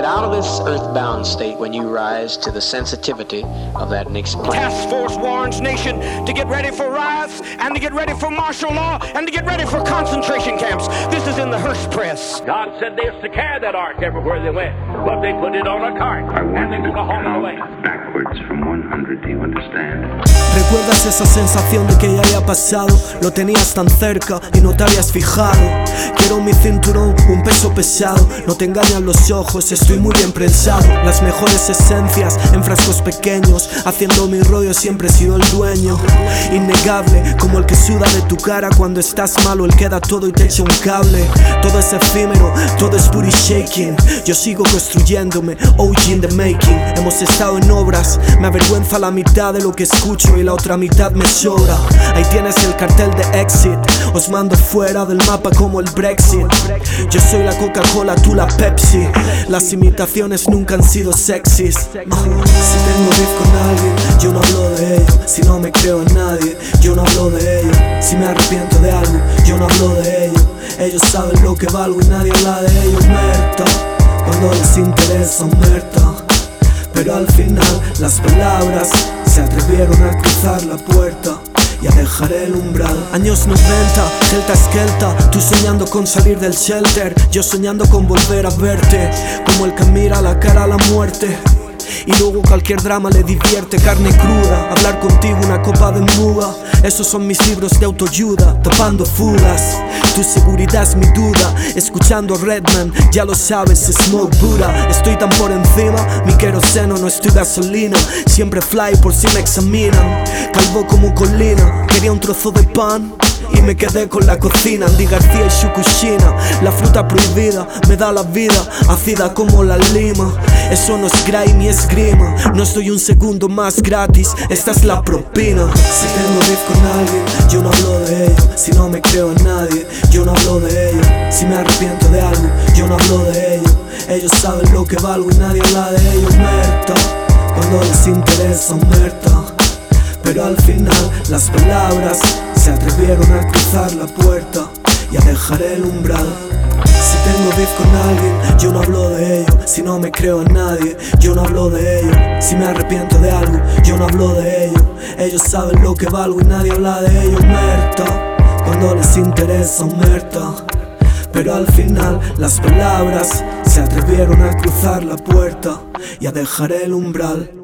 out of this earthbound state when you rise to the sensitivity of that next planet. Task Force warns nation to get ready for riots and to get ready for martial law and to get ready for concentration camps. This is in the Hearst Press. God said they used to carry that ark everywhere they went, but they put it on a cart and they took a haul away. Backwards from 100, do you understand? ¿Recuerdas esa sensación de que ya haya pasado? Lo tenías tan cerca y no te habías fijado. Quiero mi cinturón, un peso pesado. No te engañan los ojos, estoy muy bien prensado. Las mejores esencias en frascos pequeños. Haciendo mi rollo siempre he sido el dueño. Innegable, como el que suda de tu cara cuando estás malo. Él queda todo y te echa un cable. Todo es efímero, todo es booty shaking. Yo sigo construyéndome, OG in the making. Hemos estado en obras, me avergüenza la mitad de lo que escucho y la otra mitad me sobra. Ahí tienes el cartel de Exit. Os mando fuera del mapa como el Brexit. Yo soy la Coca-Cola, tú la Pepsi. Las imitaciones nunca han sido sexys. Si tengo beef con alguien, yo no hablo de ello. Si no me creo en nadie, yo no hablo de ello. Si me arrepiento de algo, yo no hablo de ello. Ellos saben lo que valgo y nadie habla de ello. Muerto, cuando les interesa, muerto. Pero al final las palabras se atrevieron a cruzar la puerta y a dejar el umbral. Años 90, Celta Esquelta. Tú soñando con salir del shelter, yo soñando con volver a verte. Como el que mira la cara a la muerte y luego cualquier drama le divierte. Carne cruda, hablar contigo una copa de muga. Esos son mis libros de autoayuda, tapando fugas. Tu seguridad es mi duda. Escuchando Redman, ya lo sabes, Smoke Buddha. Estoy tan por encima, mi queroseno no es tu gasolina. Siempre fly por si me examinan. Calvo como colina, quería un trozo de pan y me quedé con la cocina. Andy García y Shukushina. La fruta prohibida me da la vida, ácida como la lima. Eso no es grime, es grima. No estoy un segundo más gratis, esta es la propina. Si tengo beef con alguien, yo no hablo de ello. Si no me creo en nadie, yo no hablo de ello. Si me arrepiento de algo, yo no hablo de ello. Ellos saben lo que valgo y nadie habla de ello. Muerto, cuando les interesa, muerto. Pero al final las palabras se atrevieron a cruzar la puerta y a dejar el umbral. Si tengo beef con alguien, yo no hablo de ello. Si no me creo en nadie, yo no hablo de ello. Si me arrepiento de algo, yo no hablo de ello. Ellos saben lo que valgo y nadie habla de ello. Muerto, cuando les interesa, muerto. Pero al final las palabras se atrevieron a cruzar la puerta y a dejar el umbral.